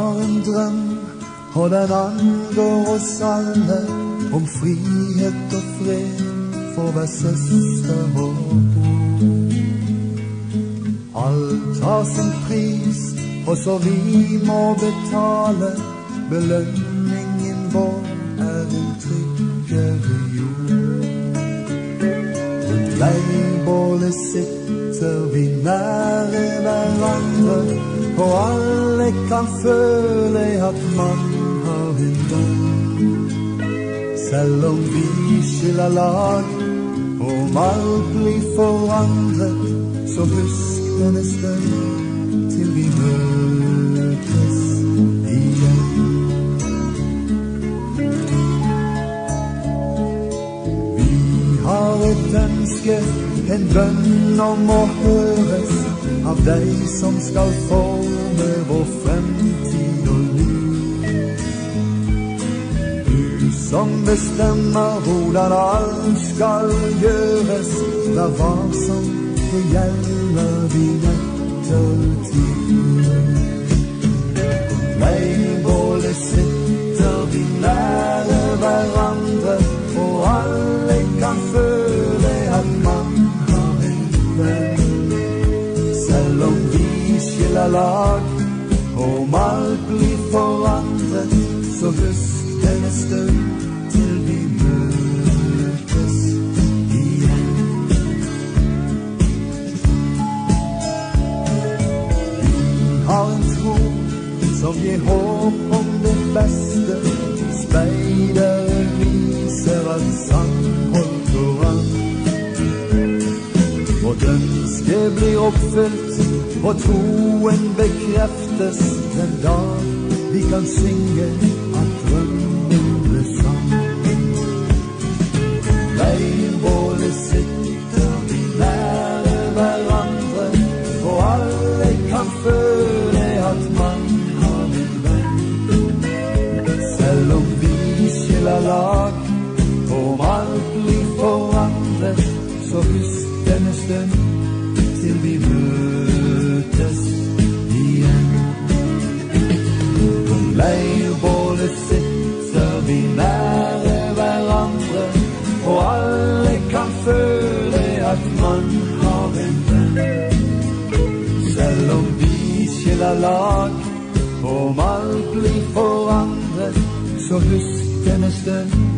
har en drøm, og den angår oss alle, om frihet og fred for hver søster og bror. Alt har sin pris, også vi må betale. Belønningen vår er en tryggere jord. Rundt leirbålet sitter vi nære hverandre, og alle kan føle at man har en venn. Selv om vi skiller lag, og om alt blir forandret, så husk denne stund til vi møtes igjen. Vi har et ønske, en bønn om å høres av deg som skal forme vår fremtid og liv. Du som bestemmer hvordan alt skal gjøres, vær varsom, det gjelder din ettertid. Leirbålet sitter vi nære hverandre, og alle kan føle at man har en venn. Selv om vi skiller lag, og om alt blir forandret, så husk denne stund til vi møtes igjen. Vi har en tro som gir håp om det beste. Speidere viser at samhold går an. Vårt ønske blir oppfylt, og troen bekreftes den dag vi kan synge at drømmen ble sann. Leirbålet sitter vi nære hverandre, og alle kan føle at man har en venn. Selv om vi skiller lag, og om alt blir forandret, så husk denne stund til vi møtes igjen. Om leirbålet sitter vi nære hverandre, og alle kan føle at man har en venn. Selv om vi skiller lag, og om alt blir forandret, så husk denne stund